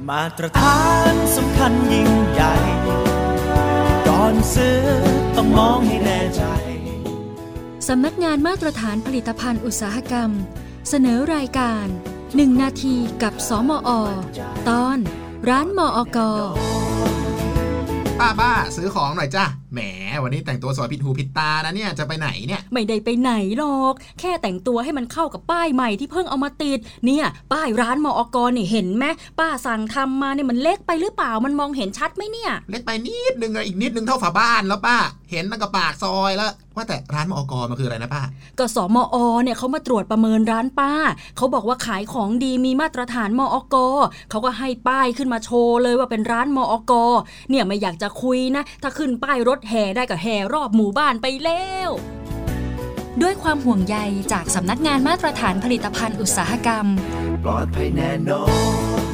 มาตรฐานสำคัญยิ่งใหญ่ก่อนซื้อต้องมองให้แน่ใจสำนักงานมาตรฐานผลิตภัณฑ์อุตสาหกรรมเสนอรายการ1นาทีกับสมอ.ตอนร้านมอก. ป้าซื้อของหน่อยจ้ะแหมวันนี้แต่งตัวสวยผิดหูผิดตานะเนี่ยจะไปไหนเนี่ยไม่ได้ไปไหนหรอกแค่แต่งตัวให้มันเข้ากับป้ายใหม่ที่เพิ่งเอามาติดเนี่ยป้ายร้านมอก.นี่เห็นไหมป้าสั่งทำมาเนี่ยมันเล็กไปหรือเปล่ามันมองเห็นชัดไหมเนี่ยเล็กไปนิดนึงอีกนิดนึงเท่าฝาบ้านแล้วป้าเห็นตั้งกับปากซอยแล้วว่าแต่ร้านมอก.มันคืออะไรนะป้าก็สมอ.เนี่ยเขามาตรวจประเมินร้านป้าเขาบอกว่าขายของดีมีมาตรฐานมอก.เขาก็ให้ป้ายขึ้นมาโชว์เลยว่าเป็นร้านมอก.เนี่ยไม่อยากจะคุยนะถ้าขึ้นป้ายรถแห่ได้ก็แห่รอบหมู่บ้านไปแล้วด้วยความห่วงใยจากสำนักงานมาตรฐานผลิตภัณฑ์อุตสาหกรรมปลอดภัยแน่นอน